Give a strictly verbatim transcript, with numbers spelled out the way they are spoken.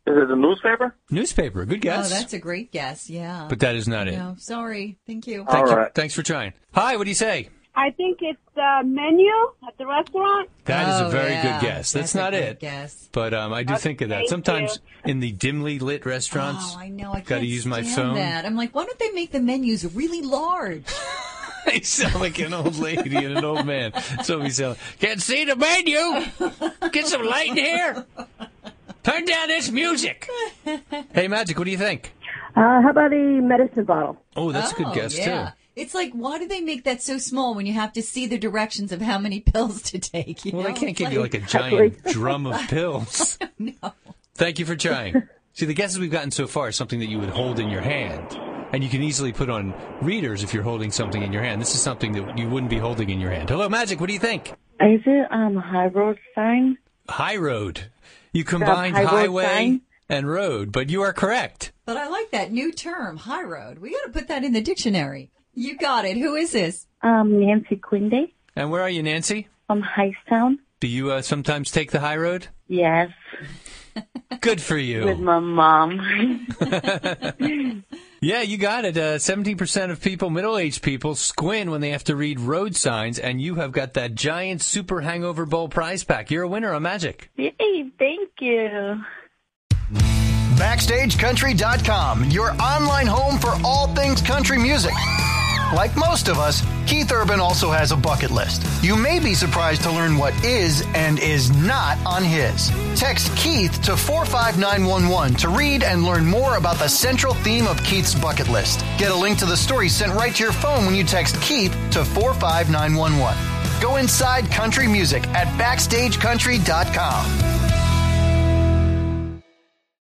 Is it a newspaper? Newspaper. Good guess. Oh, that's a great guess, yeah. But that is not it. No, sorry. Thank you. Thank All you. right. Thanks for trying. Hi, what do you say? I think it's the menu at the restaurant. That is Oh, a very yeah. good guess. That's, That's a not good it. guess. But um, I do Okay, think of that. thank Sometimes you. in the dimly lit restaurants, Oh, I know. I got to can't use my stand phone. that. I'm like, why don't they make the menus really large? I sound like an old lady and an old man. So we sound, can't see the menu. Get some light in here. Turn down this music. Hey, Magic, what do you think? Uh, how about a medicine bottle? Oh, that's a good Oh, guess, yeah. too. It's like, why do they make that so small when you have to see the directions of how many pills to take? You Well, know? they can't It's give you like a giant drum of pills. No. Thank you for trying. See, the guesses we've gotten so far is something that you would hold in your hand. And you can easily put on readers if you're holding something in your hand. This is something that you wouldn't be holding in your hand. Hello, Magic, what do you think? Is it um high road sign? High road. You combined high road highway sign? and road, but you are correct. But I like that new term, high road. We got to put that in the dictionary. You got it. Who is this? Um, Nancy Quinde And where are you, Nancy? from Hightstown. Do you uh, sometimes take the high road? Yes, Good for you. with my mom. Yeah, you got it. Uh, seventeen percent of people, middle-aged people, squint when they have to read road signs, and you have got that giant Super Hangover Bowl prize pack. You're a winner on Magic. Yay, thank you. Backstage Country dot com, your online home for all things country music. Like most of us, Keith Urban also has a bucket list. You may be surprised to learn what is and is not on his. Text Keith to four five nine one one to read and learn more about the central theme of Keith's bucket list. Get a link to the story sent right to your phone when you text Keith to four five nine one one. Go inside country music at Backstage Country dot com.